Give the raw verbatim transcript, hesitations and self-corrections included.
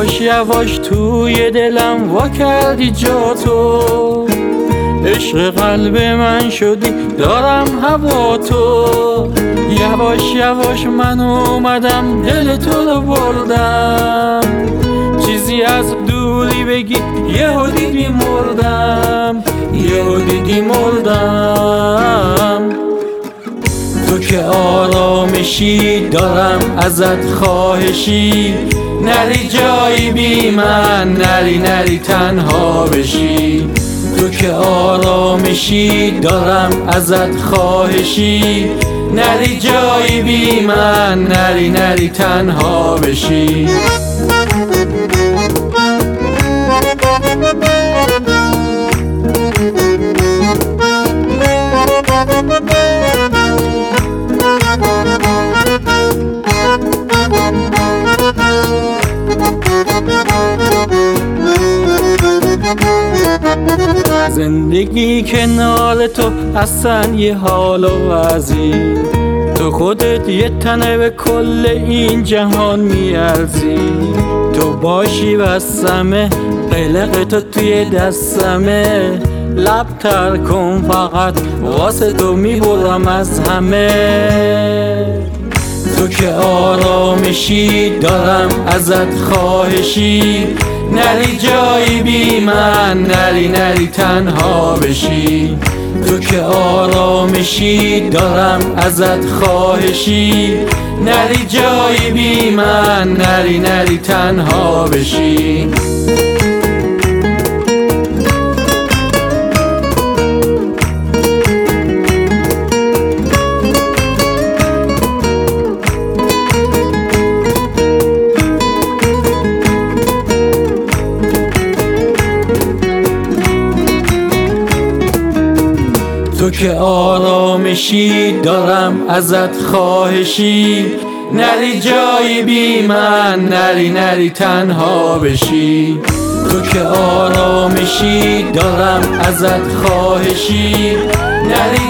یواش یواش توی دلم وا کردی جا تو، عشق قلب من شدی دارم هوا تو. یواش یواش من اومدم دل تو رو بردم، چیزی از دوری بگی یهو دیدی مردم، یهو دیدی مردم. تو که آرامشی دارم ازت خواهشی، نری جایی بی من، نری نری تنها بشی. تو که آرامشی دارم ازت خواهشی، نری جایی بی من، نری نری تنها بشی. زندگی کنار تو اصلا یه حال و وضعی، تو خودت یه تنه به کل این جهان میارزی. تو باشی بسمه قلق تو توی دستمه، لب تر کن فقط واسه تو میبرم از همه. تو که آرامشی دارم ازت خواهشی، نری جایی بی من، نری نری تنها بشی. تو که آرامشی دارم ازت خواهشی، نری جایی بی من، نری نری تنها بشی. تو که آرامشی دارم ازت خواهشی، نری جایی بی من، نری نری تنها بشی. تو که آرامشی دارم ازت خواهشی، نری